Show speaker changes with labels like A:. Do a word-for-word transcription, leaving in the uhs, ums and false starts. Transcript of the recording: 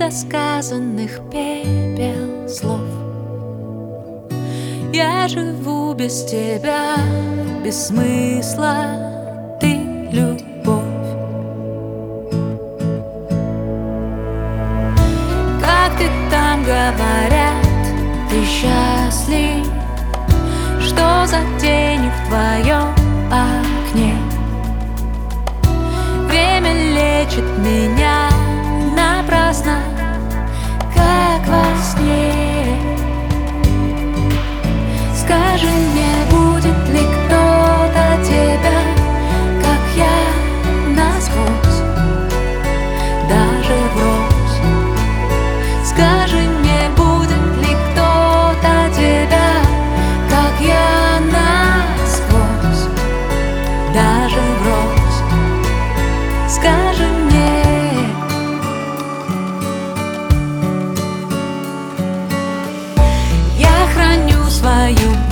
A: недосказанных пепел слов. Я живу без тебя, без смысла, ты любовь. Как ты там, говорят, ты счастлив? Что за тень в твоем окне? Время лечит меня напрасно, как во сне. Скажи мне, будет ли кто-то тебя, как я, насквозь, даже врозь? Скажи мне, будет ли кто-то тебя, как я, насквозь, даже врозь? Скажи мне. Я храню свою